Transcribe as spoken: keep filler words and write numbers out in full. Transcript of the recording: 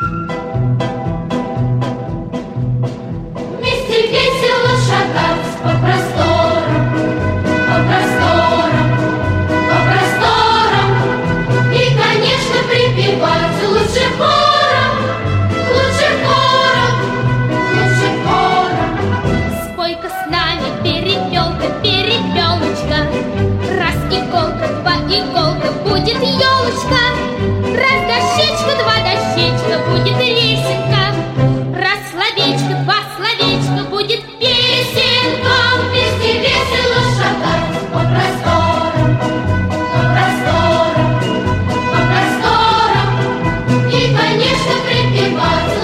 Вместе весело шагать по просторам, по просторам, по просторам. И, конечно, припевать лучше хором, лучше хором, лучше хором. Спой-ка с нами, перепелка, перепелочка. Раз иголка, два иголка, будет елочка. Раз дощечка, два дощечка, будет лесенка. Раз словечко, два словечка, будет песенка. Вместе весело шагать по просторам, по просторам, по просторам. И, конечно, припевать